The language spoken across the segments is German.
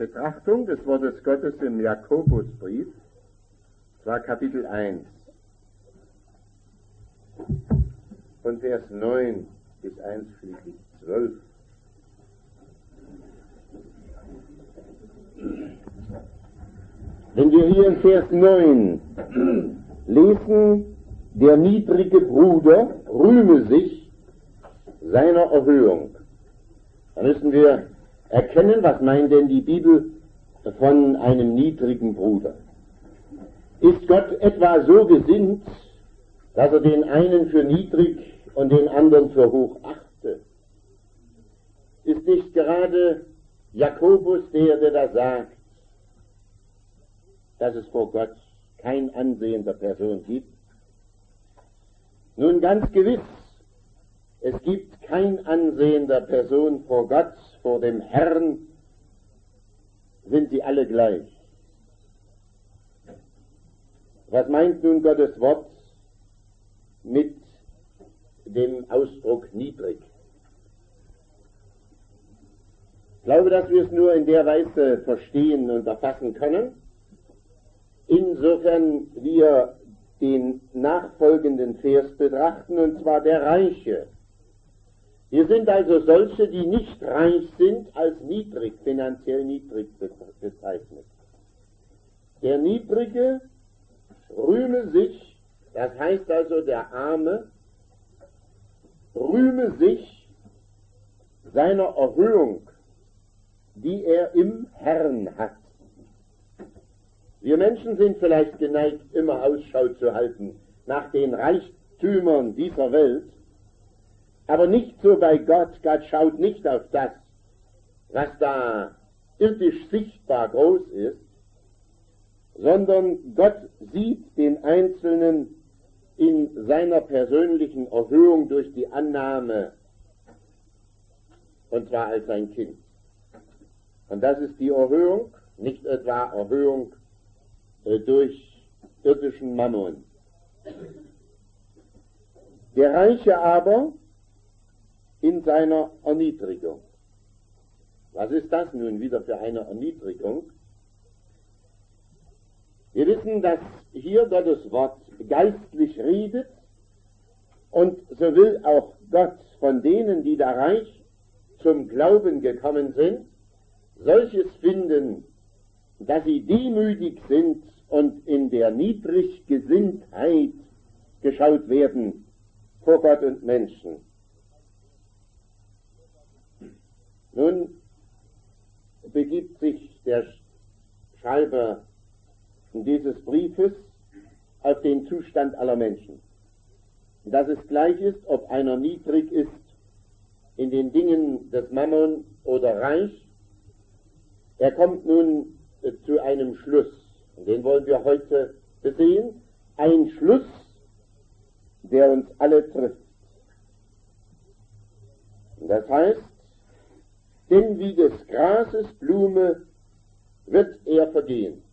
Betrachtung des Wortes Gottes im Jakobusbrief, zwar Kapitel 1, von Vers 9 bis einschließlich 12. Wenn wir hier in Vers 9 lesen, der niedrige Bruder rühme sich seiner Erhöhung, dann müssen wir erkennen, was meint denn die Bibel von einem niedrigen Bruder. Ist Gott etwa so gesinnt, dass er den einen für niedrig und den anderen für hoch achtet? Ist nicht gerade Jakobus der da sagt, dass es vor Gott kein Ansehen der Person gibt? Nun, ganz gewiss, es gibt kein Ansehen der Person vor Gott, vor dem Herrn sind sie alle gleich. Was meint nun Gottes Wort mit dem Ausdruck niedrig? Ich glaube, dass wir es nur in der Weise verstehen und erfassen können, insofern wir den nachfolgenden Vers betrachten, und zwar der Reiche. Hier sind also solche, die nicht reich sind, als niedrig, finanziell niedrig bezeichnet. Der Niedrige rühme sich, das heißt also der Arme, rühme sich seiner Erhöhung, die er im Herrn hat. Wir Menschen sind vielleicht geneigt, immer Ausschau zu halten nach den Reichtümern dieser Welt, aber nicht so bei Gott. Gott schaut nicht auf das, was da irdisch sichtbar groß ist, sondern Gott sieht den Einzelnen in seiner persönlichen Erhöhung durch die Annahme, und zwar als sein Kind. Und das ist die Erhöhung, nicht etwa Erhöhung durch irdischen Mammon. Der Reiche aber in seiner Erniedrigung. Was ist das nun wieder für eine Erniedrigung? Wir wissen, dass hier Gottes Wort geistlich redet, und so will auch Gott von denen, die da reich zum Glauben gekommen sind, solches finden, dass sie demütig sind und in der Niedriggesinntheit geschaut werden vor Gott und Menschen. Nun begibt sich der Schreiber dieses Briefes auf den Zustand aller Menschen. Dass es gleich ist, ob einer niedrig ist in den Dingen des Mammon oder reich. Er kommt nun zu einem Schluss, und den wollen wir heute besehen, ein Schluss, der uns alle trifft. Und das heißt, denn wie des Grases Blume wird er vergehen.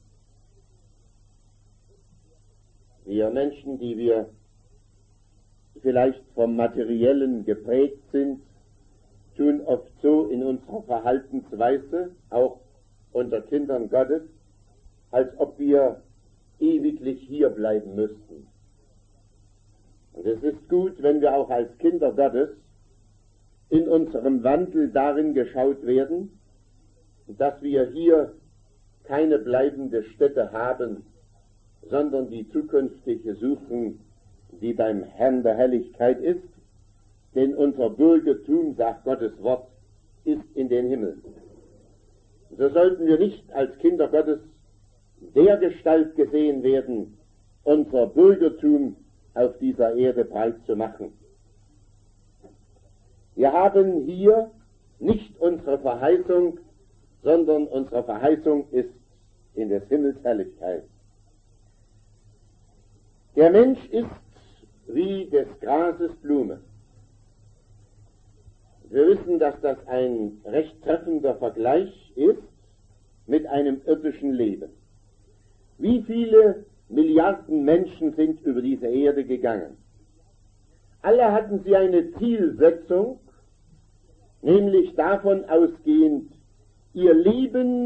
Wir Menschen, die wir vielleicht vom Materiellen geprägt sind, tun oft so in unserer Verhaltensweise, auch unter Kindern Gottes, als ob wir ewiglich hier bleiben müssten. Und es ist gut, wenn wir auch als Kinder Gottes in unserem Wandel darin geschaut werden, dass wir hier keine bleibende Stätte haben, sondern die zukünftige suchen, die beim Herrn der Herrlichkeit ist, denn unser Bürgertum, sagt Gottes Wort, ist in den Himmel. So sollten wir nicht als Kinder Gottes dergestalt gesehen werden, unser Bürgertum auf dieser Erde breit zu machen. Wir haben hier nicht unsere Verheißung, sondern unsere Verheißung ist in des Himmels Herrlichkeit. Der Mensch ist wie des Grases Blume. Wir wissen, dass das ein recht treffender Vergleich ist mit einem irdischen Leben. Wie viele Milliarden Menschen sind über diese Erde gegangen? Alle hatten sie eine Zielsetzung, nämlich davon ausgehend, ihr Leben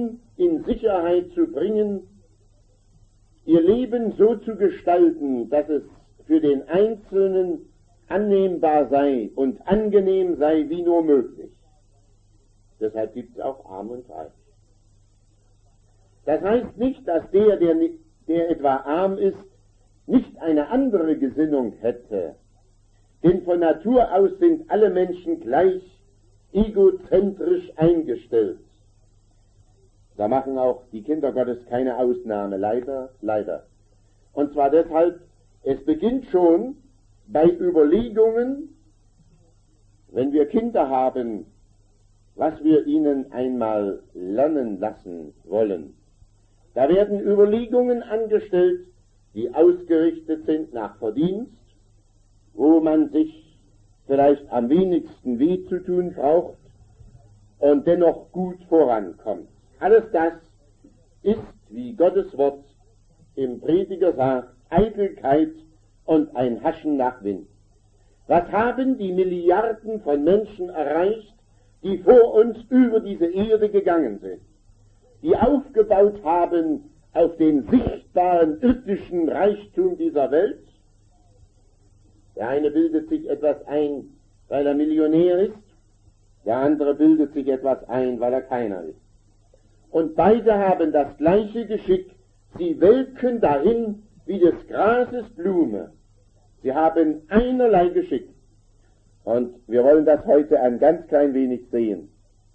in Sicherheit zu bringen, ihr Leben so zu gestalten, dass es für den Einzelnen annehmbar sei und angenehm sei wie nur möglich. Deshalb gibt es auch Arm und Reich. Das heißt nicht, dass der etwa arm ist, nicht eine andere Gesinnung hätte. Denn von Natur aus sind alle Menschen gleich egozentrisch eingestellt. Da machen auch die Kinder Gottes keine Ausnahme, leider, leider. Und zwar deshalb, es beginnt schon bei Überlegungen, wenn wir Kinder haben, was wir ihnen einmal lernen lassen wollen. Da werden Überlegungen angestellt, die ausgerichtet sind nach Verdienst, wo man sich vielleicht am wenigsten weh zu tun braucht und dennoch gut vorankommt. Alles das ist, wie Gottes Wort im Prediger sagt, Eitelkeit und ein Haschen nach Wind. Was haben die Milliarden von Menschen erreicht, die vor uns über diese Erde gegangen sind, die aufgebaut haben auf den sichtbaren irdischen Reichtum dieser Welt? Der eine bildet sich etwas ein, weil er Millionär ist, der andere bildet sich etwas ein, weil er keiner ist. Und beide haben das gleiche Geschick, sie welken dahin wie des Grases Blume. Sie haben einerlei Geschick. Und wir wollen das heute ein ganz klein wenig sehen.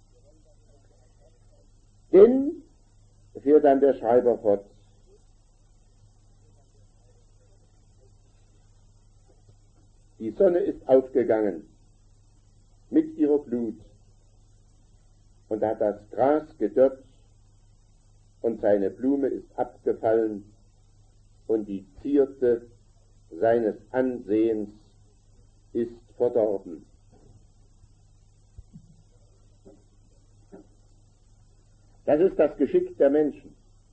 Denn, fährt dann der Schreiber fort, die Sonne ist aufgegangen mit ihrer Glut und hat das Gras gedörrt und seine Blume ist abgefallen und die Zierde seines Ansehens ist verdorben. Das ist das Geschick der Menschen.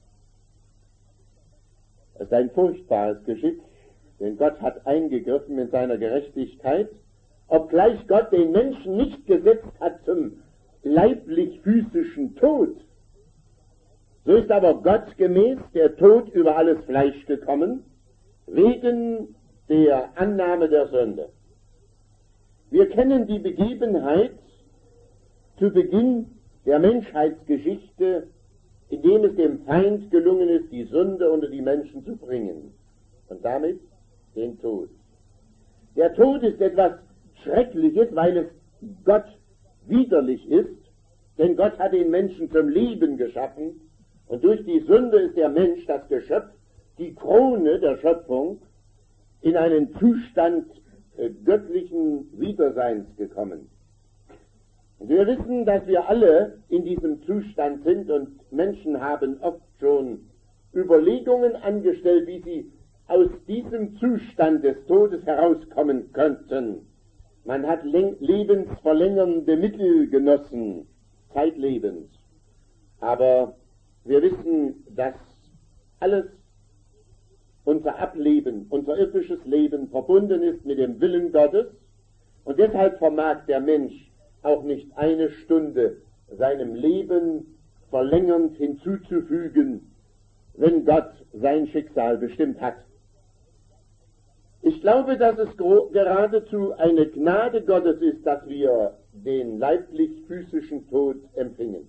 Es ist ein furchtbares Geschick, denn Gott hat eingegriffen in seiner Gerechtigkeit, obgleich Gott den Menschen nicht gesetzt hat zum leiblich-physischen Tod. So ist aber Gott gemäß der Tod über alles Fleisch gekommen, wegen der Annahme der Sünde. Wir kennen die Begebenheit zu Beginn der Menschheitsgeschichte, in dem es dem Feind gelungen ist, die Sünde unter die Menschen zu bringen und damit den Tod. Der Tod ist etwas Schreckliches, weil es Gott widerlich ist, denn Gott hat den Menschen zum Leben geschaffen und durch die Sünde ist der Mensch, das Geschöpf, die Krone der Schöpfung, in einen Zustand göttlichen Widerseins gekommen. Und wir wissen, dass wir alle in diesem Zustand sind und Menschen haben oft schon Überlegungen angestellt, wie sie aus diesem Zustand des Todes herauskommen könnten. Man hat lebensverlängernde Mittel genossen, zeitlebens. Aber wir wissen, dass alles unser Ableben, unser irdisches Leben verbunden ist mit dem Willen Gottes und deshalb vermag der Mensch auch nicht eine Stunde seinem Leben verlängernd hinzuzufügen, wenn Gott sein Schicksal bestimmt hat. Ich glaube, dass es geradezu eine Gnade Gottes ist, dass wir den leiblich-physischen Tod empfingen.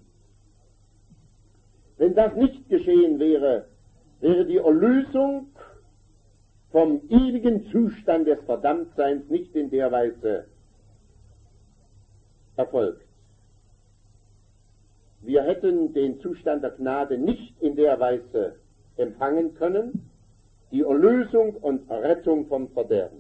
Wenn das nicht geschehen wäre, wäre die Erlösung vom ewigen Zustand des Verdammtseins nicht in der Weise erfolgt. Wir hätten den Zustand der Gnade nicht in der Weise empfangen können, die Erlösung und Errettung vom Verderben.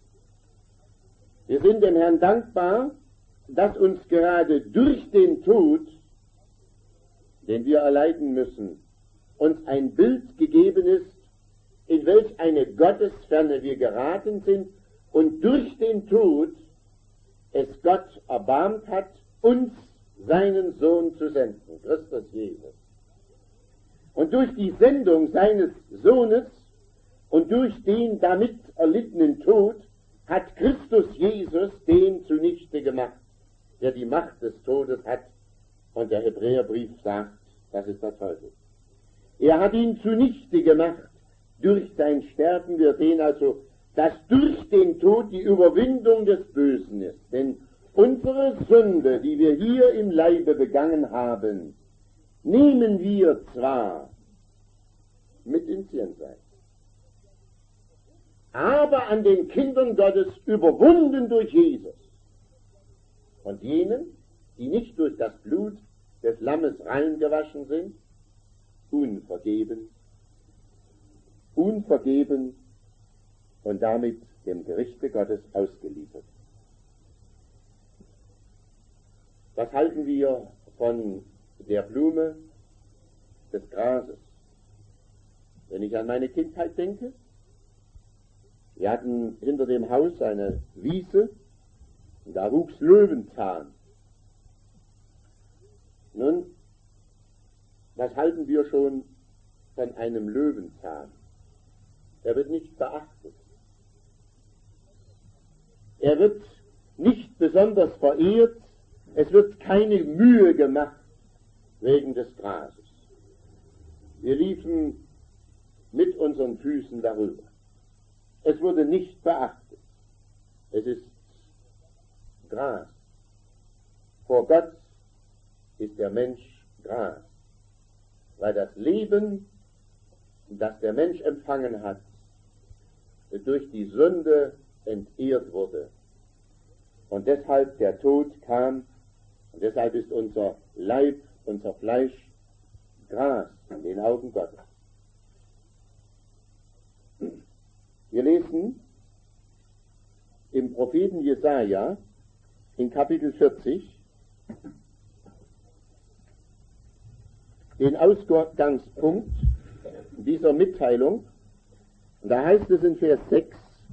Wir sind dem Herrn dankbar, dass uns gerade durch den Tod, den wir erleiden müssen, uns ein Bild gegeben ist, in welch eine Gottesferne wir geraten sind und durch den Tod es Gott erbarmt hat, uns seinen Sohn zu senden, Christus Jesus. Und durch die Sendung seines Sohnes und durch den damit erlittenen Tod hat Christus Jesus den zunichte gemacht, der die Macht des Todes hat. Und der Hebräerbrief sagt, Das ist der Teufel. Er hat ihn zunichte gemacht durch sein Sterben. Wir sehen also, dass durch den Tod die Überwindung des Bösen ist. Denn unsere Sünde, die wir hier im Leibe begangen haben, nehmen wir zwar mit ins Jenseits, aber an den Kindern Gottes überwunden durch Jesus. Und jenen, die nicht durch das Blut des Lammes reingewaschen sind, unvergeben und damit dem Gerichte Gottes ausgeliefert. Was halten wir von der Blume des Grases? Wenn ich an meine Kindheit denke, wir hatten hinter dem Haus eine Wiese und da wuchs Löwenzahn. Nun, was halten wir schon von einem Löwenzahn? Er wird nicht beachtet. Er wird nicht besonders verehrt. Es wird keine Mühe gemacht wegen des Grases. Wir liefen mit unseren Füßen darüber. Es wurde nicht beachtet. Es ist Gras. Vor Gott ist der Mensch Gras, weil das Leben, das der Mensch empfangen hat, durch die Sünde entehrt wurde. Und deshalb der Tod kam, und deshalb ist unser Leib, unser Fleisch Gras in den Augen Gottes. Wir lesen im Propheten Jesaja in Kapitel 40 den Ausgangspunkt dieser Mitteilung. Und da heißt es in Vers 6,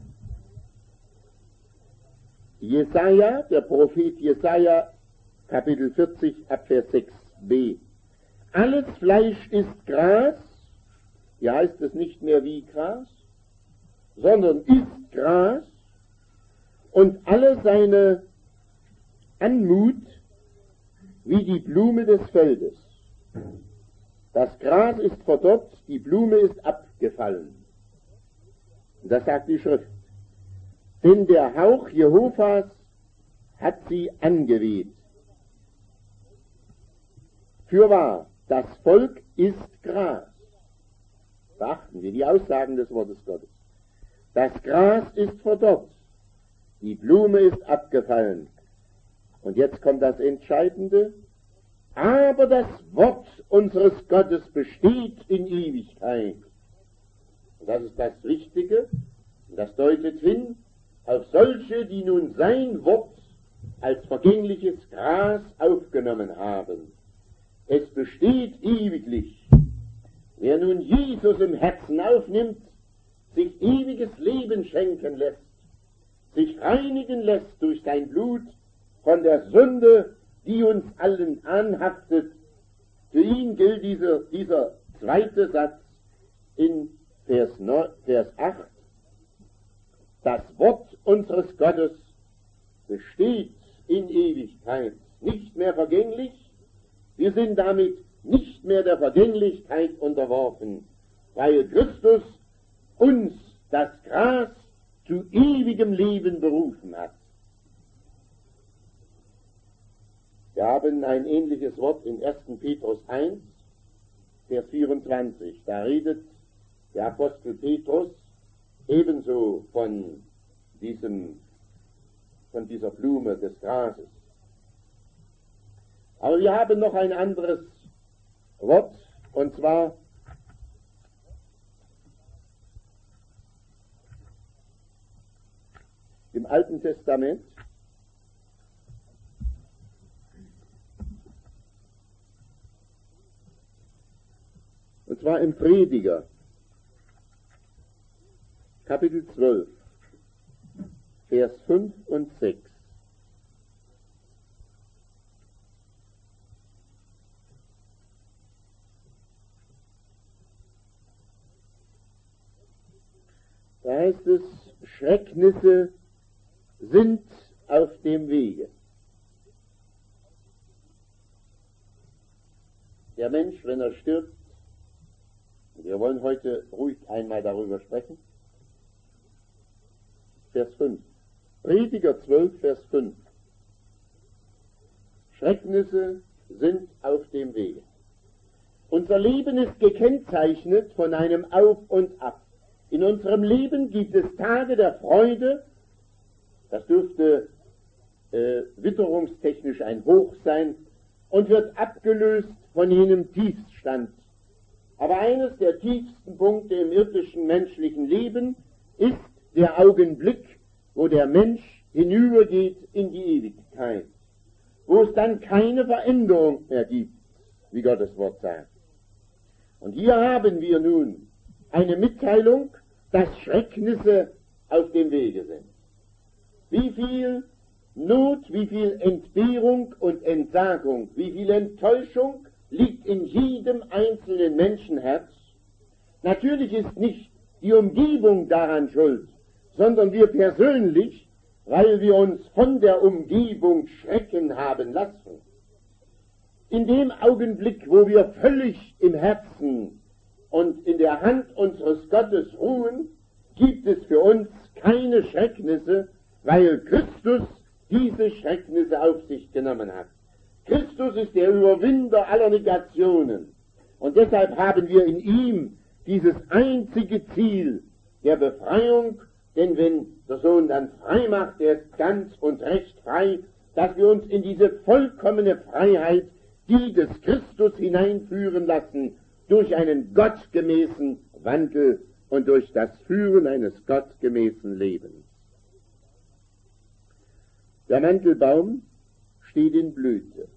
Jesaja, der Prophet Jesaja, Kapitel 40, ab Vers 6b. Alles Fleisch ist Gras, hier heißt es nicht mehr wie Gras, sondern ist Gras, und alle seine Anmut wie die Blume des Feldes. Das Gras ist verdorrt, die Blume ist abgefallen. Und das sagt die Schrift. Denn der Hauch Jehovas hat sie angeweht. Fürwahr, das Volk ist Gras. Beachten wir die Aussagen des Wortes Gottes. Das Gras ist verdorrt, die Blume ist abgefallen. Und jetzt kommt das Entscheidende. Aber das Wort unseres Gottes besteht in Ewigkeit. Und das ist das Wichtige. Und das deutet hin auf solche, die nun sein Wort als vergängliches Gras aufgenommen haben. Es besteht ewiglich. Wer nun Jesus im Herzen aufnimmt, sich ewiges Leben schenken lässt, sich reinigen lässt durch sein Blut von der Sünde, die uns allen anhaftet, für ihn gilt dieser zweite Satz in Vers 8. Das Wort unseres Gottes besteht in Ewigkeit, nicht mehr vergänglich. Wir sind damit nicht mehr der Vergänglichkeit unterworfen, weil Christus uns das Gras zu ewigem Leben berufen hat. Wir haben ein ähnliches Wort in 1. Petrus 1, Vers 24. Da redet der Apostel Petrus ebenso von dieser Blume des Grases. Aber wir haben noch ein anderes Wort, und zwar im Alten Testament. Und zwar im Prediger, Kapitel 12, Vers 5 und 6. Da heißt es, Schrecknisse sind auf dem Wege. der Mensch, wenn er stirbt, wir wollen heute ruhig einmal darüber sprechen, Vers 5. Prediger 12, Vers 5. Schrecknisse sind auf dem Wege. Unser Leben ist gekennzeichnet von einem Auf und Ab. In unserem Leben gibt es Tage der Freude, das dürfte witterungstechnisch ein Hoch sein, und wird abgelöst von jenem Tiefstand. Aber eines der tiefsten Punkte im irdischen menschlichen Leben ist der Augenblick, wo der Mensch hinübergeht in die Ewigkeit, wo es dann keine Veränderung mehr gibt, wie Gottes Wort sagt. Und hier haben wir nun eine Mitteilung, dass Schrecknisse auf dem Wege sind. Wie viel Not, wie viel Entbehrung und Entsagung, wie viel Enttäuschung liegt in jedem einzelnen Menschenherz. Natürlich ist nicht die Umgebung daran schuld, sondern wir persönlich, weil wir uns von der Umgebung schrecken haben lassen. In dem Augenblick, wo wir völlig im Herzen und in der Hand unseres Gottes ruhen, gibt es für uns keine Schrecknisse, weil Christus diese Schrecknisse auf sich genommen hat. Christus ist der Überwinder aller Negationen. Und deshalb haben wir in ihm dieses einzige Ziel der Befreiung, denn wenn der Sohn dann frei macht, er ist ganz und recht frei, dass wir uns in diese vollkommene Freiheit, die des Christus hineinführen lassen, durch einen gottgemäßen Wandel und durch das Führen eines gottgemäßen Lebens. Der Mandelbaum steht in Blüte.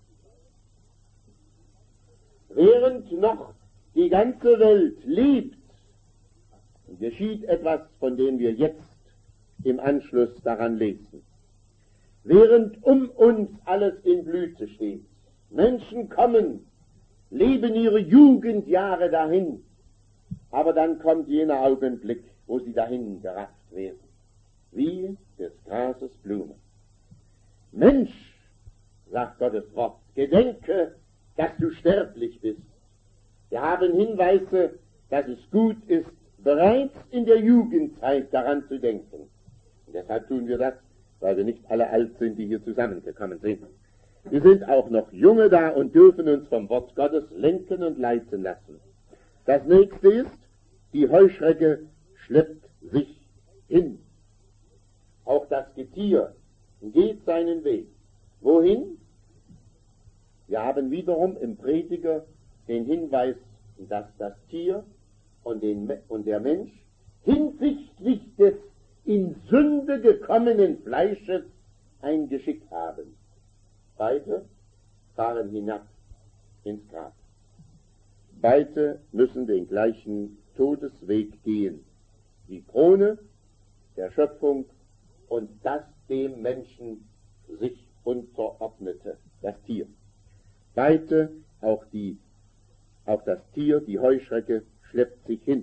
Während noch die ganze Welt lebt, geschieht etwas, von dem wir jetzt im Anschluss daran lesen. Während um uns alles in Blüte steht, Menschen kommen, leben ihre Jugendjahre dahin, aber dann kommt jener Augenblick, wo sie dahin gerafft werden, wie des Grases Blume. Mensch, sagt Gottes Wort, gedenke, dass du sterblich bist. Wir haben Hinweise, dass es gut ist, bereits in der Jugendzeit daran zu denken. Und deshalb tun wir das, weil wir nicht alle alt sind, die hier zusammengekommen sind. Wir sind auch noch Junge da und dürfen uns vom Wort Gottes lenken und leiten lassen. Das nächste ist, die Heuschrecke schleppt sich hin. Auch das Getier geht seinen Weg. Wohin? Wir haben wiederum im Prediger den Hinweis, dass das Tier und der Mensch hinsichtlich des in Sünde gekommenen Fleisches ein Geschick haben. Beide fahren hinab ins Grab. Beide müssen den gleichen Todesweg gehen. Die Krone der Schöpfung und das dem Menschen sich unterordnete, das Tier. Beide, auch das Tier, die Heuschrecke, schleppt sich hin.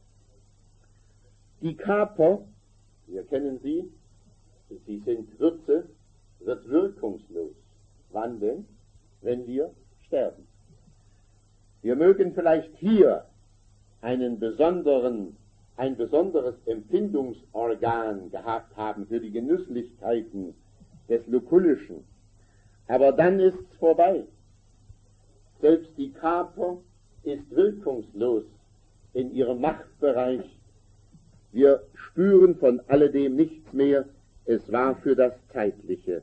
Die Kaper, wir kennen sie sind Würze, wird wirkungslos. Wann denn? Wenn wir sterben. Wir mögen vielleicht hier ein besonderes Empfindungsorgan gehabt haben für die Genüsslichkeiten des Lukullischen. Aber dann ist's vorbei. Selbst die Kaper ist wirkungslos in ihrem Machtbereich. Wir spüren von alledem nichts mehr. Es war für das Zeitliche.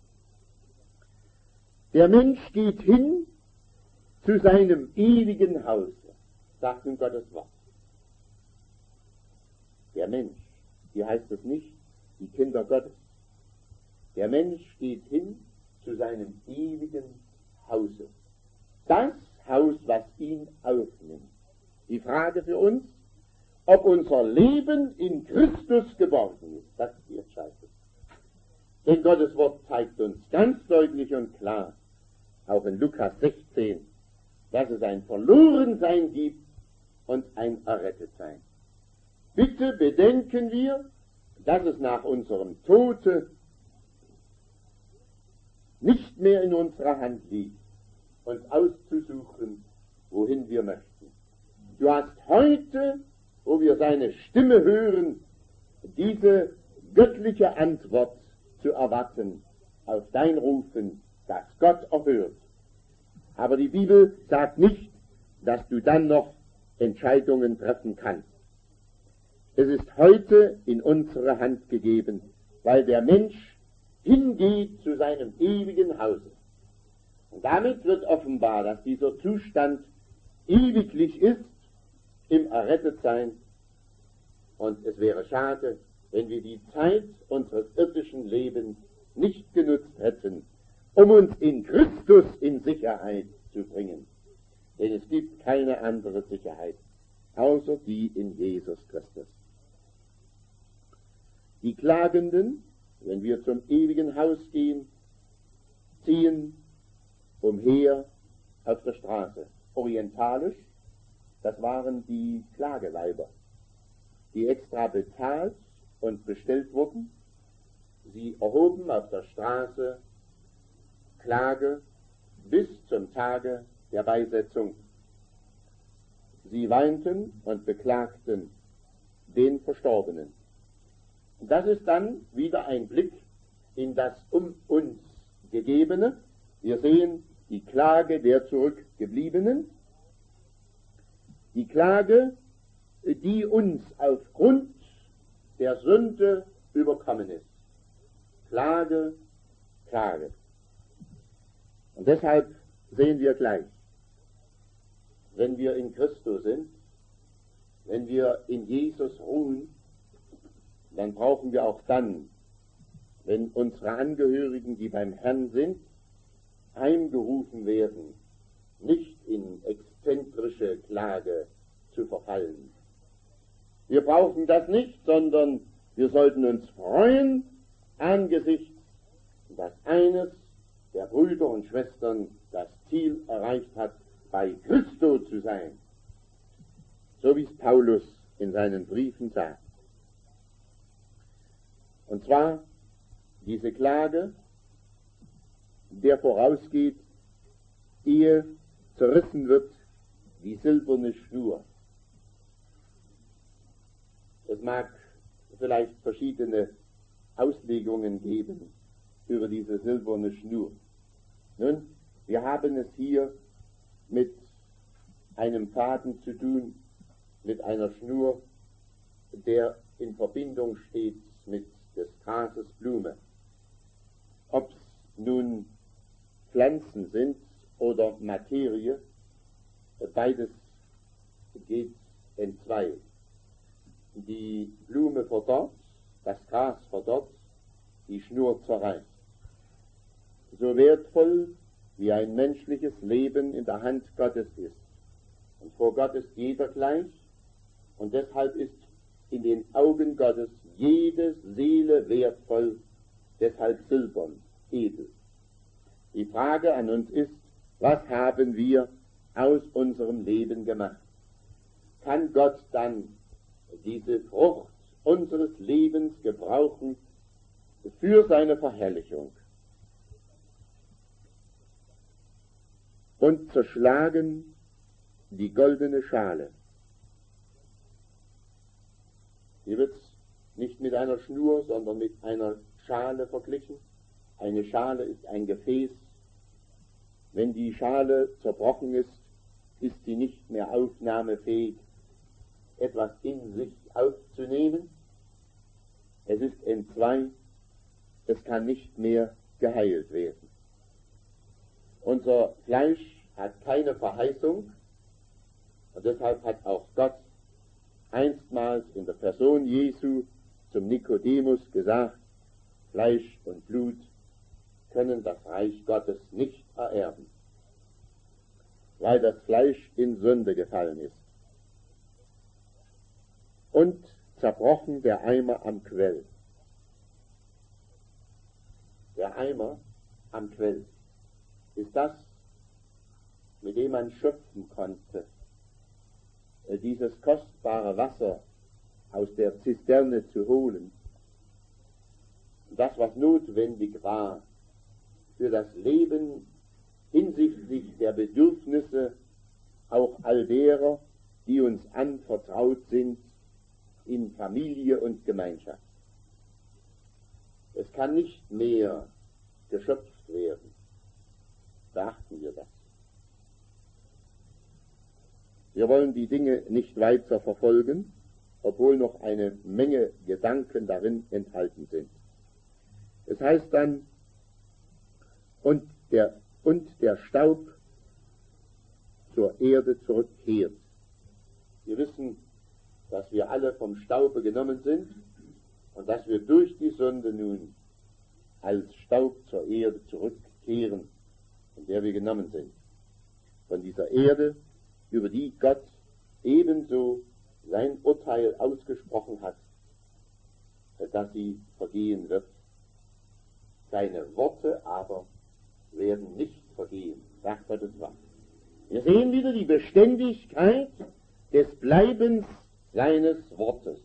Der Mensch geht hin zu seinem ewigen Hause, sagt nun Gottes Wort. Der Mensch, hier heißt es nicht, die Kinder Gottes. Der Mensch geht hin zu seinem ewigen Hause. Das Haus, was ihn aufnimmt. Die Frage für uns, ob unser Leben in Christus geborgen ist, das ist die Entscheidung. Denn Gottes Wort zeigt uns ganz deutlich und klar, auch in Lukas 16, dass es ein Verlorensein gibt und ein Errettetsein. Bitte bedenken wir, dass es nach unserem Tode nicht mehr in unserer Hand liegt, uns auszusuchen, wohin wir möchten. Du hast heute, wo wir seine Stimme hören, diese göttliche Antwort zu erwarten auf dein Rufen, das Gott erhört. Aber die Bibel sagt nicht, dass du dann noch Entscheidungen treffen kannst. Es ist heute in unsere Hand gegeben, weil der Mensch hingeht zu seinem ewigen Hause. Und damit wird offenbar, dass dieser Zustand ewiglich ist, im Errettetsein. Und es wäre schade, wenn wir die Zeit unseres irdischen Lebens nicht genutzt hätten, um uns in Christus in Sicherheit zu bringen. Denn es gibt keine andere Sicherheit, außer die in Jesus Christus. Die Klagenden, wenn wir zum ewigen Haus gehen, ziehen umher auf der Straße. Orientalisch, das waren die Klageweiber, die extra bezahlt und bestellt wurden. Sie erhoben auf der Straße Klage bis zum Tage der Beisetzung. Sie weinten und beklagten den Verstorbenen. Das ist dann wieder ein Blick in das um uns Gegebene. Wir sehen die Klage der Zurückgebliebenen, die Klage, die uns aufgrund der Sünde überkommen ist. Klage, Klage. Und deshalb sehen wir gleich, wenn wir in Christus sind, wenn wir in Jesus ruhen, dann brauchen wir auch dann, wenn unsere Angehörigen, die beim Herrn sind, heimgerufen werden, nicht in exzentrische Klage zu verfallen. Wir brauchen das nicht, sondern wir sollten uns freuen angesichts, dass eines der Brüder und Schwestern das Ziel erreicht hat, bei Christo zu sein, so wie es Paulus in seinen Briefen sagt. Und zwar diese Klage, der vorausgeht, ehe zerrissen wird die silberne Schnur. Es mag vielleicht verschiedene Auslegungen geben über diese silberne Schnur. Nun, wir haben es hier mit einem Faden zu tun, mit einer Schnur, der in Verbindung steht mit des Grases Blume. Ob es nun Pflanzen sind oder Materie, beides geht entzwei. Die Blume verdorrt, das Gras verdorrt, die Schnur zerreißt. So wertvoll wie ein menschliches Leben in der Hand Gottes ist. Und vor Gott ist jeder gleich, und deshalb ist in den Augen Gottes jede Seele wertvoll, deshalb silbern, edel. Die Frage an uns ist, was haben wir aus unserem Leben gemacht? Kann Gott dann diese Frucht unseres Lebens gebrauchen für seine Verherrlichung? Und zerschlagen die goldene Schale. Hier wird es nicht mit einer Schnur, sondern mit einer Schale verglichen. Eine Schale ist ein Gefäß. Wenn die Schale zerbrochen ist, ist sie nicht mehr aufnahmefähig, etwas in sich aufzunehmen. Es ist entzwei, es kann nicht mehr geheilt werden. Unser Fleisch hat keine Verheißung, und deshalb hat auch Gott einstmals in der Person Jesu zum Nikodemus gesagt, Fleisch und Blut können das Reich Gottes nicht ererben, weil das Fleisch in Sünde gefallen ist. Und zerbrochen der Eimer am Quell. Der Eimer am Quell ist das, mit dem man schöpfen konnte, dieses kostbare Wasser aus der Zisterne zu holen. Das, was notwendig war für das Leben hinsichtlich der Bedürfnisse auch all derer, die uns anvertraut sind in Familie und Gemeinschaft. Es kann nicht mehr geschöpft werden. Beachten wir das. Wir wollen die Dinge nicht weiter verfolgen, obwohl noch eine Menge Gedanken darin enthalten sind. Es heißt dann, und der Staub zur Erde zurückkehrt. Wir wissen, dass wir alle vom Staube genommen sind und dass wir durch die Sünde nun als Staub zur Erde zurückkehren, in der wir genommen sind. Von dieser Erde, über die Gott ebenso sein Urteil ausgesprochen hat, dass sie vergehen wird. Seine Worte aber werden nicht vergehen, sagt Gottes Wort. Wir sehen wieder die Beständigkeit des Bleibens seines Wortes.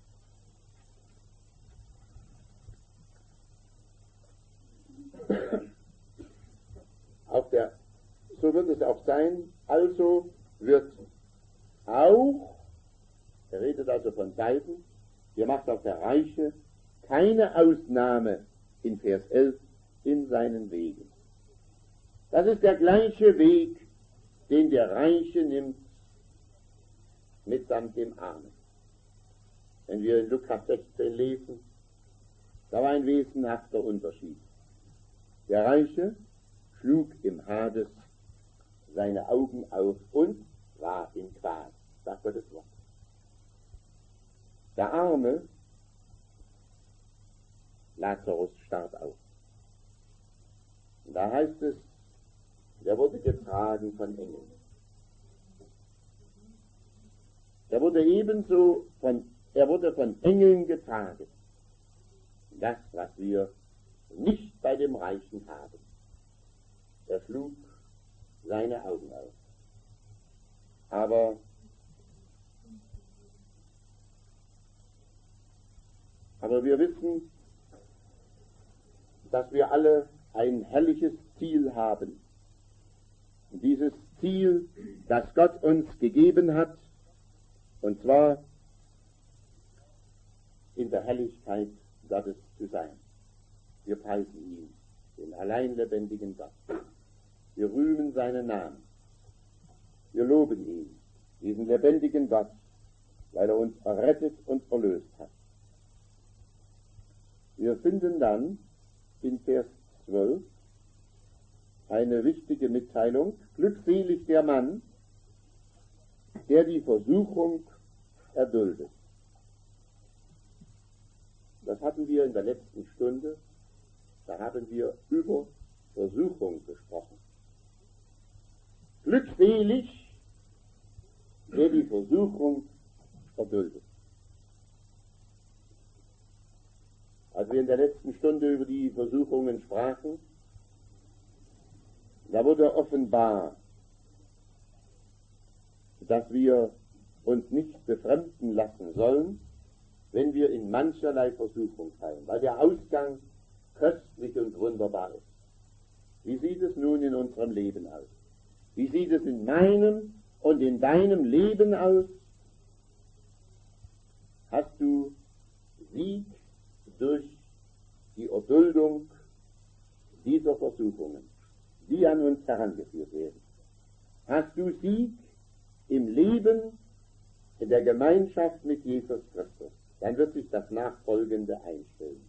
So wird es auch sein, also wird auch, er redet also von beiden, hier macht auch der Reiche keine Ausnahme in Vers 11 in seinen Wegen. Das ist der gleiche Weg, den der Reiche nimmt mitsamt dem Armen. Wenn wir in Lukas 16 lesen, da war ein wesenhafter Unterschied. Der Reiche schlug im Hades seine Augen auf und war in Qual, sagt Gottes Wort. Der Arme, Lazarus, starb auf. Und da heißt es, der wurde getragen von Engeln. Er wurde von Engeln getragen. Das, was wir nicht bei dem Reichen haben. Er schlug seine Augen auf. Aber wir wissen, dass wir alle ein herrliches Ziel haben. Und dieses Ziel, das Gott uns gegeben hat, und zwar in der Herrlichkeit Gottes zu sein. Wir preisen ihn, den allein lebendigen Gott. Wir rühmen seinen Namen. Wir loben ihn, diesen lebendigen Gott, weil er uns errettet und erlöst hat. Wir finden dann in Vers 12 eine wichtige Mitteilung. Glückselig der Mann, der die Versuchung erduldet. Das hatten wir in der letzten Stunde. Da haben wir über Versuchung gesprochen. Glückselig, der die Versuchung erduldet. Als wir in der letzten Stunde über die Versuchungen sprachen, da wurde offenbar, dass wir uns nicht befremden lassen sollen, wenn wir in mancherlei Versuchung fallen, weil der Ausgang köstlich und wunderbar ist. Wie sieht es nun in unserem Leben aus? Wie sieht es in meinem und in deinem Leben aus? Hast du Sieg durch die Erduldung dieser Versuchungen, die an uns herangeführt werden? Hast du Sieg im Leben, in der Gemeinschaft mit Jesus Christus? Dann wird sich das Nachfolgende einstellen.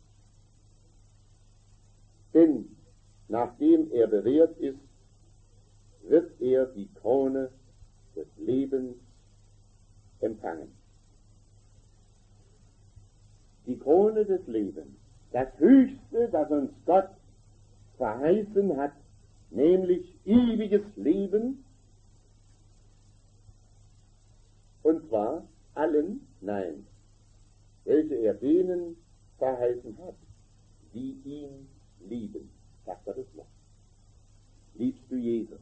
Denn nachdem er bewährt ist, wird er die Krone des Lebens empfangen. Die Krone des Lebens, das Höchste, das uns Gott verheißen hat, nämlich ewiges Leben, und zwar allen, nein, welche er denen verheißen hat, die ihn lieben, sagt Gottes Wort. Liebst du Jesus?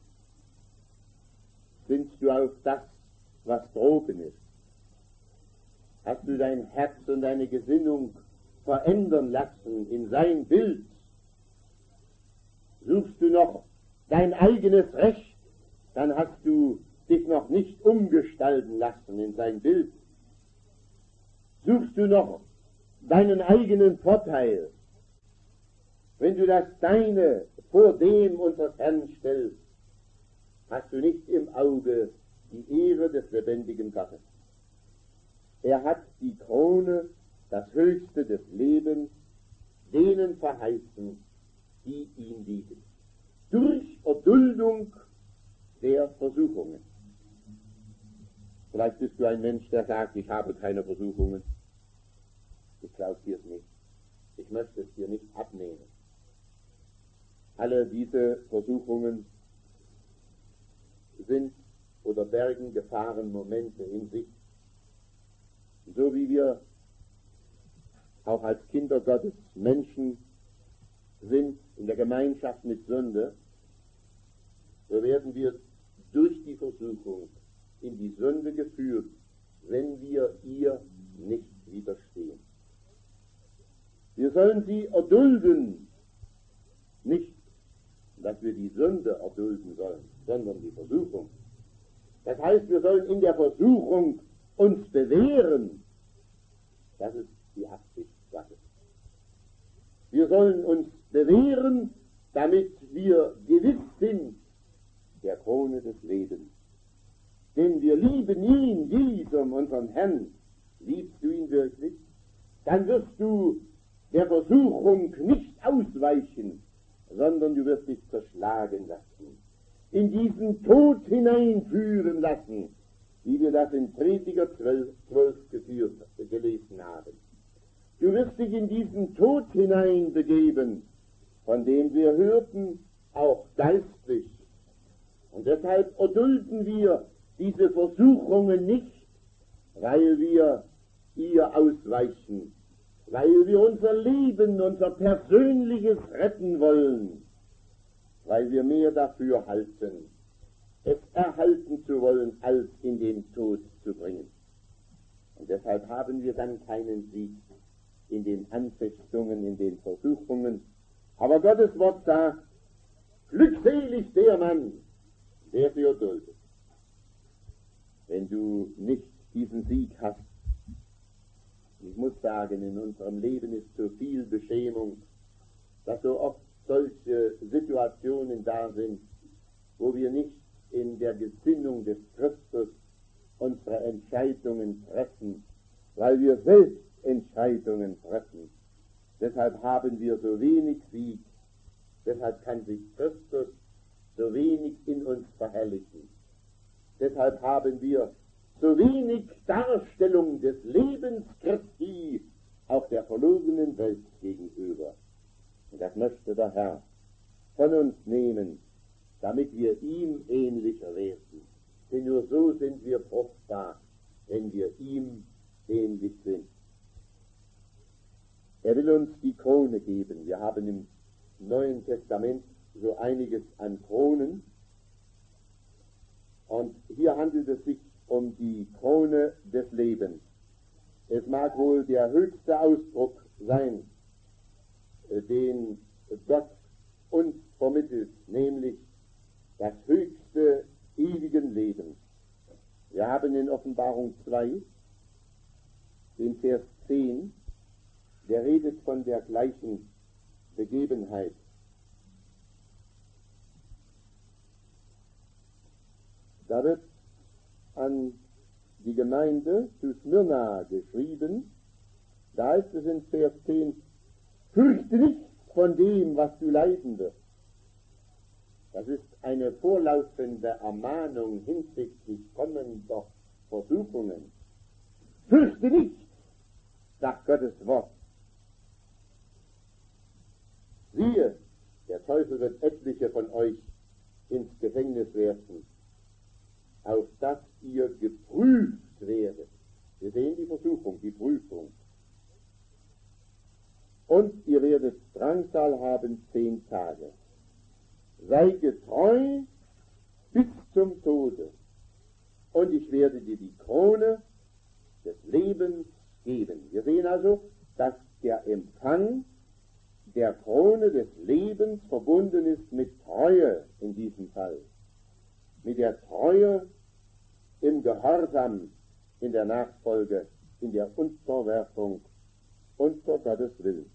Sinnst du auf das, was droben ist? Hast du dein Herz und deine Gesinnung verändern lassen in sein Bild? Suchst du noch dein eigenes Recht, dann hast du dich noch nicht umgestalten lassen in sein Bild? Suchst du noch deinen eigenen Vorteil? Wenn du das Deine vor dem unseres Herrn stellst, hast du nicht im Auge die Ehre des lebendigen Gottes. Er hat die Krone, das Höchste des Lebens, denen verheißen, die ihn lieben. Durch Erduldung der Versuchungen. Vielleicht bist du ein Mensch, der sagt, ich habe keine Versuchungen. Ich glaube dir es nicht. Ich möchte es dir nicht abnehmen. Alle diese Versuchungen sind oder bergen Gefahrenmomente in sich. So wie wir auch als Kinder Gottes Menschen sind in der Gemeinschaft mit Sünde, so werden wir durch die Versuchung in die Sünde geführt, wenn wir ihr nicht widerstehen. Wir sollen sie erdulden, nicht, dass wir die Sünde erdulden sollen, sondern die Versuchung. Das heißt, wir sollen in der Versuchung uns bewähren. Das ist die Absicht Gottes. Wir sollen uns bewähren, damit wir gewiss sind der Krone des Lebens. Denn wir lieben ihn, diesem, unseren Herrn. Liebst du ihn wirklich? Dann wirst du der Versuchung nicht ausweichen, sondern du wirst dich zerschlagen lassen, in diesen Tod hineinführen lassen, wie wir das in Prediger 12 gelesen haben. Du wirst dich in diesen Tod hineinbegeben, von dem wir hörten, auch geistlich. Und deshalb erdulden wir diese Versuchungen nicht, weil wir ihr ausweichen, weil wir unser Leben, unser Persönliches retten wollen, weil wir mehr dafür halten, es erhalten zu wollen, als in den Tod zu bringen. Und deshalb haben wir dann keinen Sieg in den Anfechtungen, in den Versuchungen. Aber Gottes Wort sagt, glückselig der Mann, der sie erduldet. Wenn du nicht diesen Sieg hast, ich muss sagen, in unserem Leben ist so viel Beschämung, dass so oft solche Situationen da sind, wo wir nicht in der Gesinnung des Christus unsere Entscheidungen treffen, weil wir selbst Entscheidungen treffen. Deshalb haben wir so wenig Sieg, deshalb kann sich Christus so wenig in uns verherrlichen. Deshalb haben wir so wenig Darstellung des Lebens Christi auch der verlorenen Welt gegenüber. Und das möchte der Herr von uns nehmen, damit wir ihm ähnlicher werden. Denn nur so sind wir fruchtbar, wenn wir ihm ähnlich sind. Er will uns die Krone geben. Wir haben im Neuen Testament so einiges an Kronen. Und hier handelt es sich um die Krone des Lebens. Es mag wohl der höchste Ausdruck sein, den Gott uns vermittelt, nämlich das höchste ewigen Lebens. Wir haben in Offenbarung 2, den Vers 10, der redet von der gleichen Begebenheit. Da wird an die Gemeinde zu Smyrna geschrieben, da heißt es in Vers 10, fürchte nichts von dem, was du leiden wirst. Das ist eine vorlaufende Ermahnung hinsichtlich kommender Versuchungen. Fürchte nichts, sagt Gottes Wort. Siehe, der Teufel wird etliche von euch ins Gefängnis werfen, auf dass ihr geprüft werdet. Wir sehen die Versuchung, die Prüfung. Und ihr werdet Drangsal haben 10 Tage. Sei getreu bis zum Tode, und ich werde dir die Krone des Lebens geben. Wir sehen also, dass der Empfang der Krone des Lebens verbunden ist mit Treue in diesem Fall. Mit der Treue im Gehorsam, in der Nachfolge, in der Unterwerfung unter Gottes Willen.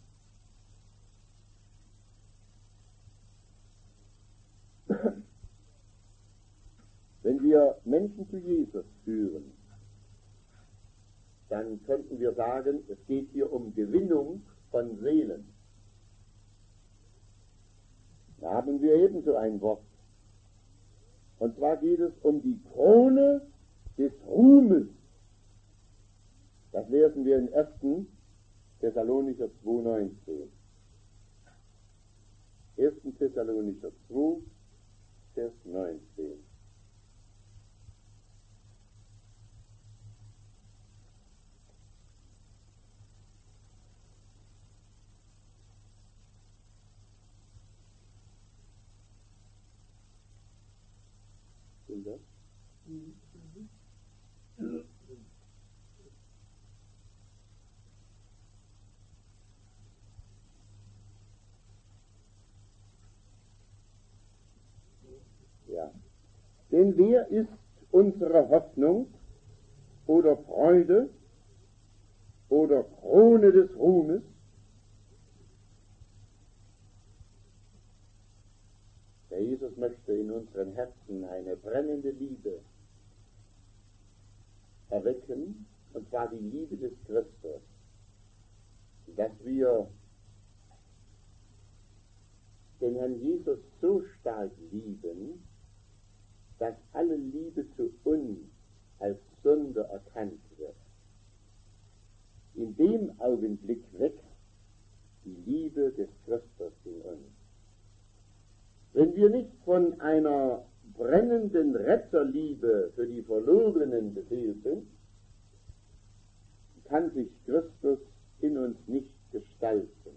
Wenn wir Menschen zu Jesus führen, dann könnten wir sagen, es geht hier um Gewinnung von Seelen. Da haben wir ebenso ein Wort. Und zwar geht es um die Krone des Ruhmes. Das lesen wir in 1. Thessalonicher 2,19. 1. Thessalonicher 2, Vers 19. Das? Ja. Denn wer ist unsere Hoffnung oder Freude oder Krone des Ruhmes? Der Jesus möchte in unseren Herzen eine brennende Liebe erwecken, und zwar die Liebe des Christus, dass wir den Herrn Jesus so stark lieben, dass alle Liebe zu uns als Sünde erkannt wird. In dem Augenblick wächst die Liebe des Christus in uns. Wenn wir nicht von einer brennenden Retterliebe für die Verlorenen beseelt sind, kann sich Christus in uns nicht gestalten.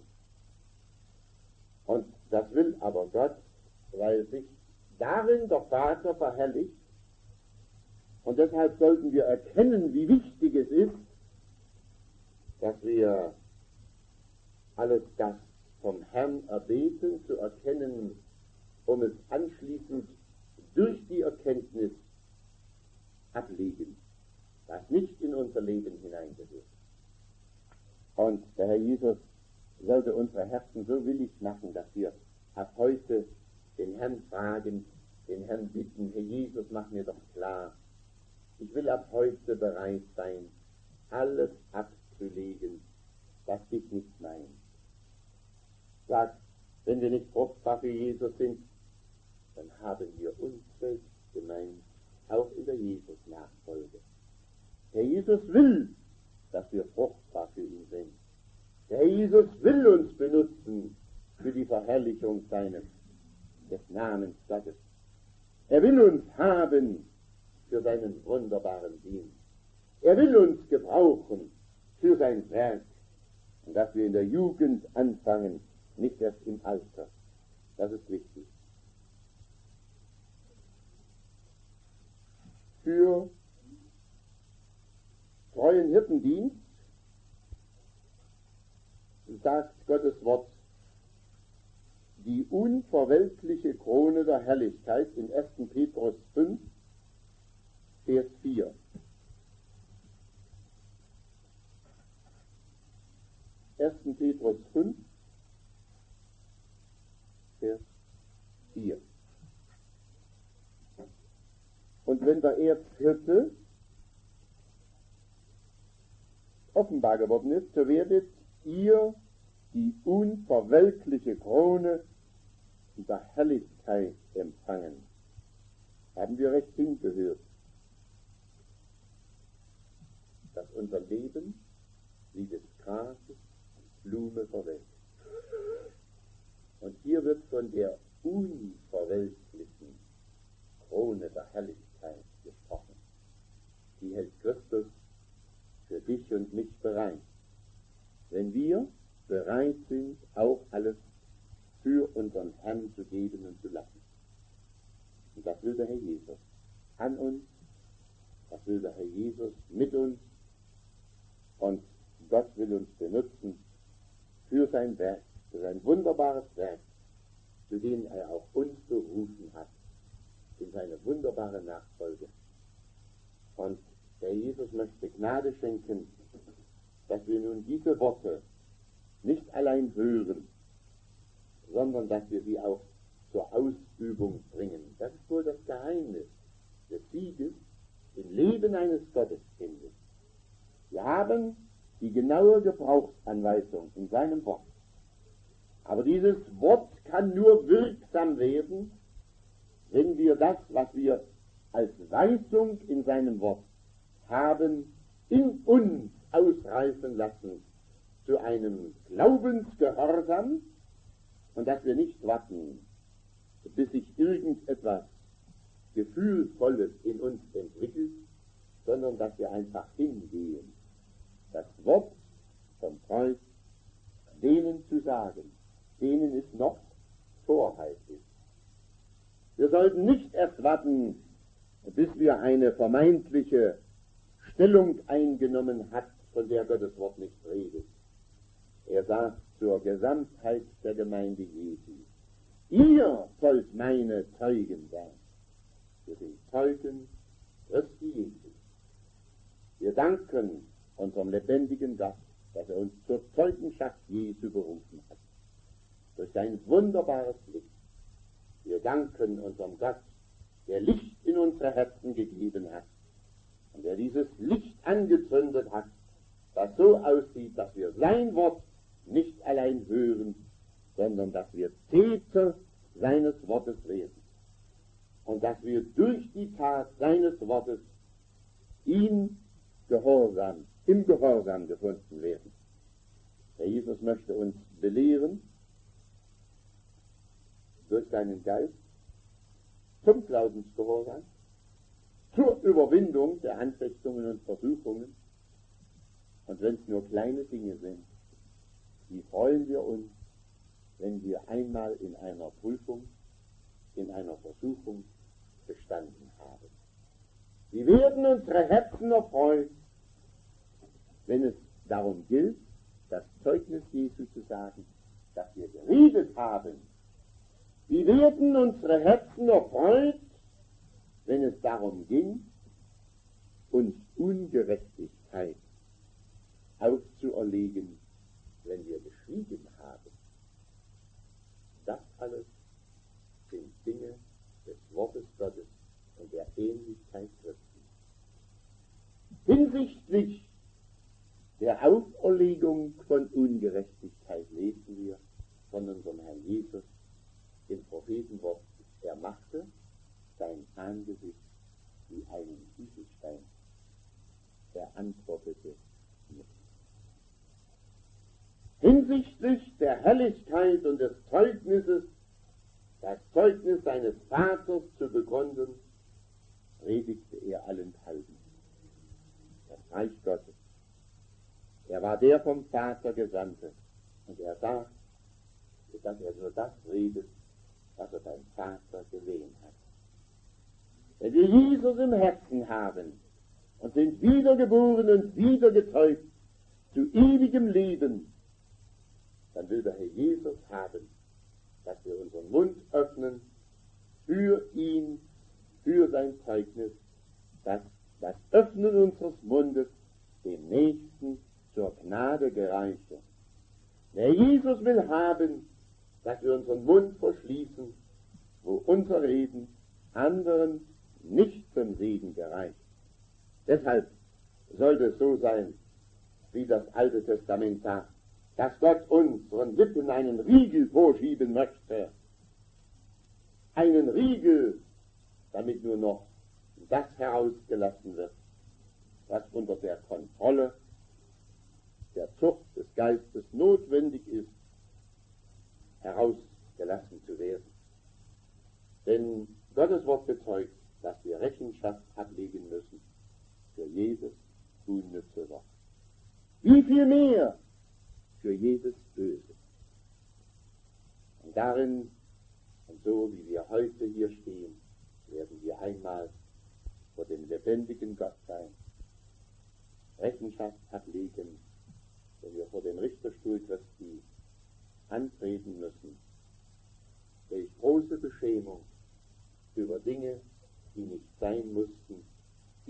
Und das will aber Gott, weil sich darin der Vater verherrlicht. Und deshalb sollten wir erkennen, wie wichtig es ist, dass wir alles das vom Herrn erbeten, zu erkennen, um es anschließend durch die Erkenntnis ablegen, was nicht in unser Leben hineingehört. Und der Herr Jesus sollte unsere Herzen so willig machen, dass wir ab heute den Herrn fragen, den Herrn bitten: Herr Jesus, mach mir doch klar, ich will ab heute bereit sein, alles abzulegen, was dich nicht meint. Sag, wenn wir nicht fruchtbar für Jesus sind, dann haben wir uns selbst gemeint, auch in der Jesus-Nachfolge. Der Jesus will, dass wir fruchtbar für ihn sind. Der Jesus will uns benutzen für die Verherrlichung des Namens Gottes. Er will uns haben für seinen wunderbaren Dienst. Er will uns gebrauchen für sein Werk. Und dass wir in der Jugend anfangen, nicht erst im Alter. Das ist wichtig. Für treuen Hirtendienst sagt Gottes Wort die unverweltliche Krone der Herrlichkeit in 1. Petrus 5, Vers 4. 1. Petrus 5, Vers 4. Und wenn der Erzhirte offenbar geworden ist, so werdet ihr die unverweltliche Krone der Herrlichkeit empfangen. Haben wir recht hingehört, dass unser Leben wie des Grases Blume verwelkt. Und hier wird von der unverweltlichen Krone der Herrlichkeit gesprochen. Die hält Christus für dich und mich bereit, wenn wir bereit sind, auch alles für unseren Herrn zu geben und zu lassen. Und das will der Herr Jesus an uns, das will der Herr Jesus mit uns, und Gott will uns benutzen für sein Werk, für sein wunderbares Werk, zu dem er auch uns berufen hat, in seine wunderbare Nachfolge. Und der Jesus möchte Gnade schenken, dass wir nun diese Worte nicht allein hören, sondern dass wir sie auch zur Ausübung bringen. Das ist wohl das Geheimnis des Sieges im Leben eines Gotteskindes. Wir haben die genaue Gebrauchsanweisung in seinem Wort. Aber dieses Wort kann nur wirksam werden, wenn wir das, was wir als Weisung in seinem Wort haben, in uns ausreifen lassen zu einem Glaubensgehorsam, und dass wir nicht warten, bis sich irgendetwas Gefühlvolles in uns entwickelt, sondern dass wir einfach hingehen, das Wort vom Kreuz denen zu sagen, denen es noch Torheit ist. Wir sollten nicht erst warten, bis wir eine vermeintliche Stellung eingenommen hat, von der Gottes Wort nicht redet. Er sagt zur Gesamtheit der Gemeinde Jesu: Ihr sollt meine Zeugen sein. Wir sind Zeugen Christi Jesu. Wir danken unserem lebendigen Gott, dass er uns zur Zeugenschaft Jesu berufen hat, durch sein wunderbares Licht. Wir danken unserem Gott, der Licht in unsere Herzen gegeben hat und der dieses Licht angezündet hat, das so aussieht, dass wir sein Wort nicht allein hören, sondern dass wir Täter seines Wortes werden und dass wir durch die Tat seines Wortes ihm im Gehorsam gefunden werden. Der Jesus möchte uns belehren durch seinen Geist zum Glaubensgehorsam, zur Überwindung der Anfechtungen und Versuchungen. Und wenn es nur kleine Dinge sind, wie freuen wir uns, wenn wir einmal in einer Prüfung, in einer Versuchung bestanden haben. Wie werden unsere Herzen erfreut, wenn es darum gilt, das Zeugnis Jesu zu sagen, das wir geredet haben. Wie werden unsere Herzen erfreut, wenn es darum ging, uns Ungerechtigkeit aufzuerlegen, wenn wir geschwiegen haben. Das alles sind Dinge des Wortes Gottes und der Ähnlichkeit Christi. Hinsichtlich der Auferlegung von Ungerechtigkeit lesen wir von unserem Herrn Jesus im Prophetenwort: Er machte sein Angesicht wie einen Kieselstein. Er antwortete nicht. Hinsichtlich der Herrlichkeit und des Zeugnisses, das Zeugnis seines Vaters zu begründen, predigte er allenthalben. Das Reich Gottes. Er war der vom Vater Gesandte, und er sagt, dass er nur das redet, was er beim Vater gesehen hat. Wenn wir Jesus im Herzen haben und sind wiedergeboren und wiedergezeugt zu ewigem Leben, dann will der Herr Jesus haben, dass wir unseren Mund öffnen für ihn, für sein Zeugnis, dass das Öffnen unseres Mundes dem Nächsten zur Gnade gereiche. Der Jesus will haben, dass wir unseren Mund verschließen, wo unser Reden anderen nicht zum Segen gereicht. Deshalb sollte es so sein, wie das Alte Testament sagt, dass Gott unseren Lippen einen Riegel vorschieben möchte. Einen Riegel, damit nur noch das herausgelassen wird, was unter der Kontrolle der Zucht des Geistes notwendig ist, herausgelassen zu werden. Denn Gottes Wort bezeugt, dass wir Rechenschaft ablegen müssen für jedes unnütze Wort. Wie viel mehr für jedes Böse. Und darin, und so wie wir heute hier stehen, werden wir einmal vor dem lebendigen Gott sein, Rechenschaft ablegen, wenn wir vor dem Richterstuhl Christi antreten müssen. Welch große Beschämung über Dinge, die nicht sein mussten, die wir aber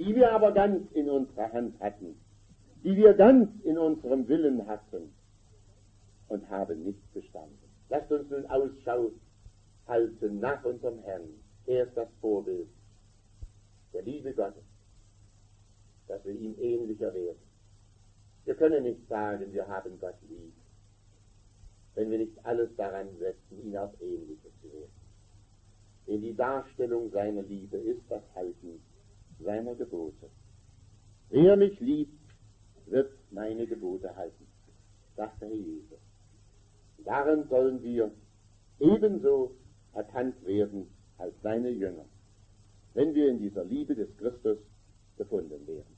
aber ganz in unserer Hand hatten, die wir ganz in unserem Willen hatten und haben nicht bestanden. Lasst uns nun Ausschau halten nach unserem Herrn. Er ist das Vorbild der Liebe Gottes, dass wir ihm ähnlicher werden. Wir können nicht sagen, wir haben Gott lieb, wenn wir nicht alles daran setzen, ihn auch ähnlicher zu werden. Denn die Darstellung seiner Liebe ist das Halten seiner Gebote. Wer mich liebt, wird meine Gebote halten, sagt der Herr Jesus. Darin sollen wir ebenso erkannt werden als seine Jünger, wenn wir in dieser Liebe des Christus gefunden werden.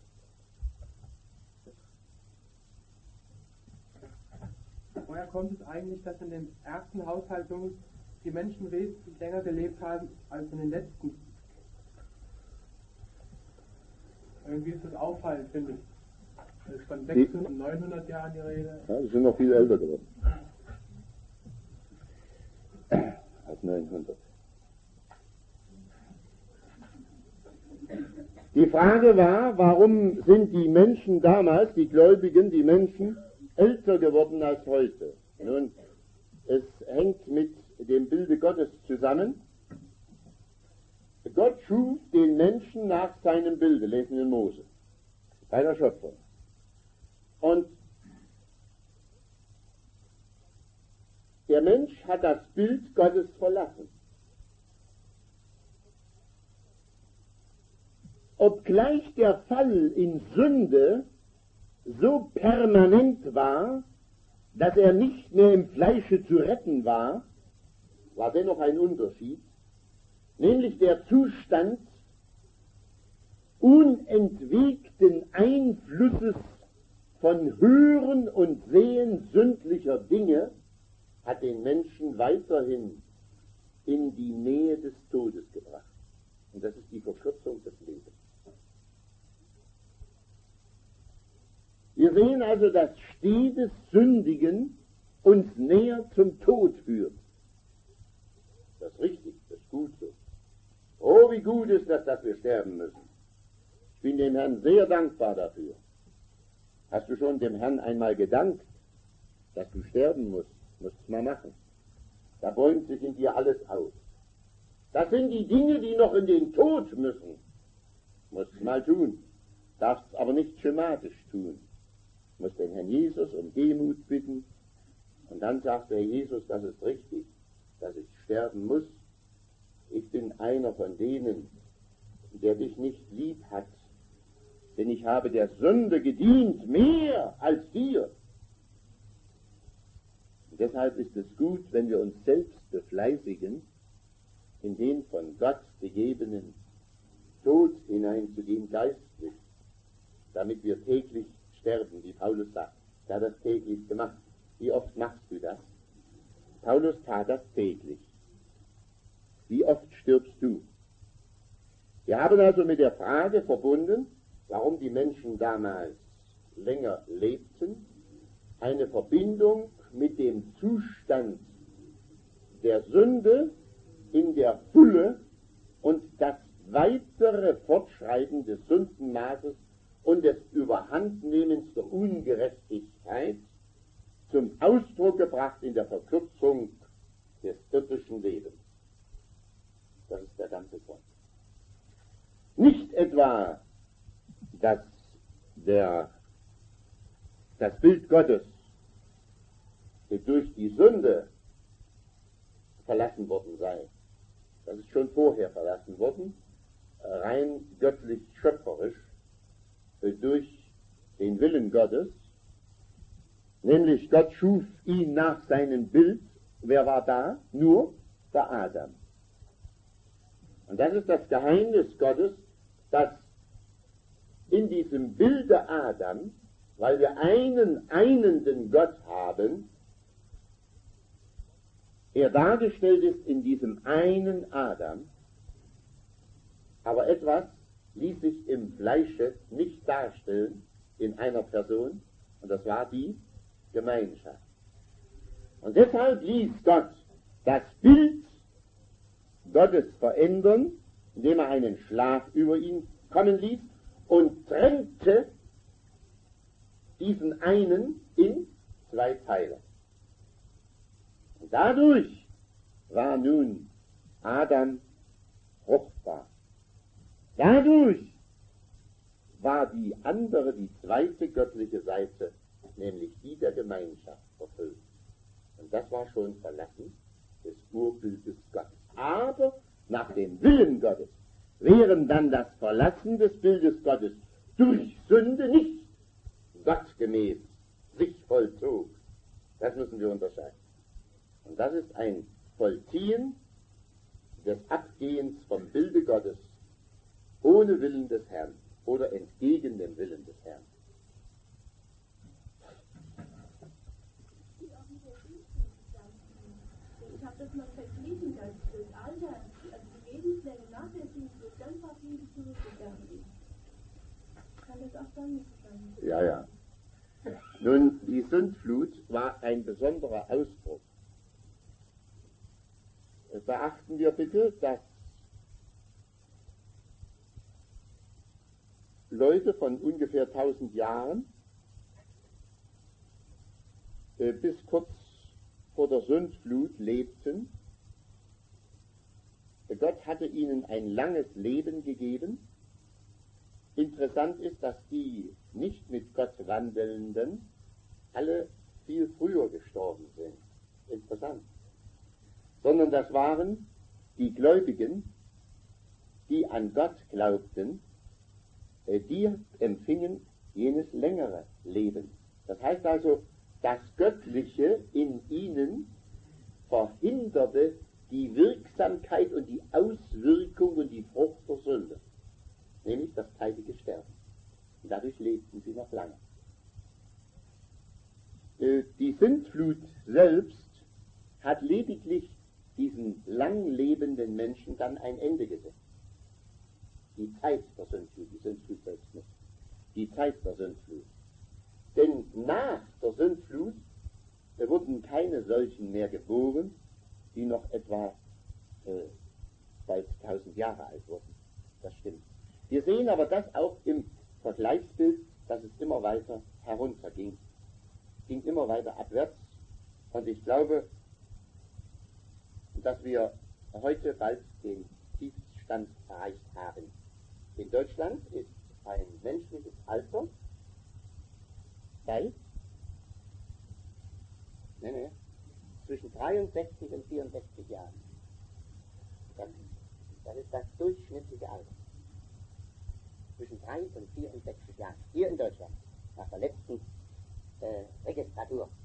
Woher kommt es eigentlich, dass in den ersten Haushaltungen die Menschen wesentlich länger gelebt haben als in den letzten? Irgendwie ist das auffallend, finde ich. Es ist von 600 und 900 Jahren die Rede. Ja, die sind noch viel älter geworden. Als 900. Die Frage war, warum sind die Menschen damals, die Gläubigen, die Menschen, älter geworden als heute? Nun, es hängt mit dem Bilde Gottes zusammen. Gott schuf den Menschen nach seinem Bilde, lesen wir in Mose, bei der Schöpfung. Und der Mensch hat das Bild Gottes verlassen. Obgleich der Fall in Sünde so permanent war, dass er nicht mehr im Fleische zu retten war, war dennoch ein Unterschied, nämlich der Zustand unentwegten Einflusses von Hören und Sehen sündlicher Dinge hat den Menschen weiterhin in die Nähe des Todes gebracht. Und das ist die Verkürzung des Lebens. Wir sehen also, dass stetes Sündigen uns näher zum Tod führt. Das ist richtig, das ist gut so. Oh, wie gut ist das, dass wir sterben müssen. Ich bin dem Herrn sehr dankbar dafür. Hast du schon dem Herrn einmal gedankt, dass du sterben musst? Musst es mal machen. Da bäumt sich in dir alles auf. Das sind die Dinge, die noch in den Tod müssen. Musst es mal tun. Darfst es aber nicht schematisch tun. Musst den Herrn Jesus um Demut bitten. Und dann sagt der Jesus, das ist richtig, dass ich sterben muss. Ich bin einer von denen, der dich nicht lieb hat. Denn ich habe der Sünde gedient, mehr als dir. Und deshalb ist es gut, wenn wir uns selbst befleißigen, in den von Gott gegebenen Tod hineinzugehen, geistlich, damit wir täglich sterben, wie Paulus sagt. Er hat das täglich gemacht. Wie oft machst du das? Paulus tat das täglich. Wie oft stirbst du? Wir haben also mit der Frage verbunden, warum die Menschen damals länger lebten, eine Verbindung mit dem Zustand der Sünde in der Fülle und das weitere Fortschreiten des Sündenmaßes und des Überhandnehmens der Ungerechtigkeit zum Ausdruck gebracht in der Verkürzung des irdischen Lebens. Das ist der ganze Grund. Nicht etwa, dass das Bild Gottes durch die Sünde verlassen worden sei. Das ist schon vorher verlassen worden, rein göttlich schöpferisch, durch den Willen Gottes, nämlich Gott schuf ihn nach seinem Bild. Wer war da? Nur der Adam. Und das ist das Geheimnis Gottes, dass in diesem Bilde Adam, weil wir einen einenden Gott haben, er dargestellt ist in diesem einen Adam, aber etwas ließ sich im Fleische nicht darstellen in einer Person, und das war die Gemeinschaft. Und deshalb ließ Gott das Bild Gottes verändern, indem er einen Schlaf über ihn kommen ließ und trennte diesen einen in zwei Teile. Und dadurch war nun Adam fruchtbar. Dadurch war die andere, die zweite göttliche Seite, nämlich die der Gemeinschaft, erfüllt. Und das war schon Verlassen des Urbildes Gottes. Aber nach dem Willen Gottes, während dann das Verlassen des Bildes Gottes durch Sünde nicht gottgemäß sich vollzog. Das müssen wir unterscheiden. Und das ist ein Vollziehen des Abgehens vom Bilde Gottes ohne Willen des Herrn oder entgegen dem Willen des Herrn. Ich habe das mal verglichen, dass das Alter, also die Lebenslänge nach der Sintflut ganz rapide zurückgegangen ist. Kann das auch damit zusammenhängen? Ja, ja. Nun, die Sintflut war ein besonderer Ausdruck. Beachten wir bitte, dass Leute von ungefähr 1000 Jahren bis kurz vor der Sintflut lebten. Gott hatte ihnen ein langes Leben gegeben. Interessant ist, dass die nicht mit Gott Wandelnden alle viel früher gestorben sind. Interessant. Sondern das waren die Gläubigen, die an Gott glaubten, die empfingen jenes längere Leben. Das heißt also, das Göttliche in ihnen verhinderte die Wirksamkeit und die Auswirkung und die Frucht der Sünde, nämlich das zeitige Sterben. Und dadurch lebten sie noch lange. Die Sintflut selbst hat lediglich diesen lang lebenden Menschen dann ein Ende gesetzt. Die Zeit der Sintflut, die Sintflut selbst nicht. Die Zeit der Sintflut. Denn nach der Sintflut wurden keine solchen mehr geboren, die noch etwa bald 1000 Jahre alt wurden. Das stimmt. Wir sehen aber das auch im Vergleichsbild, dass es immer weiter herunterging. Ging immer weiter abwärts. Und ich glaube, dass wir heute bald den Tiefstand erreicht haben. In Deutschland ist ein menschliches Alter bei zwischen 63 und 64 Jahren. Das ist das durchschnittliche Alter. Zwischen 3 und 64 Jahren. Hier in Deutschland. Nach der letzten Registratur.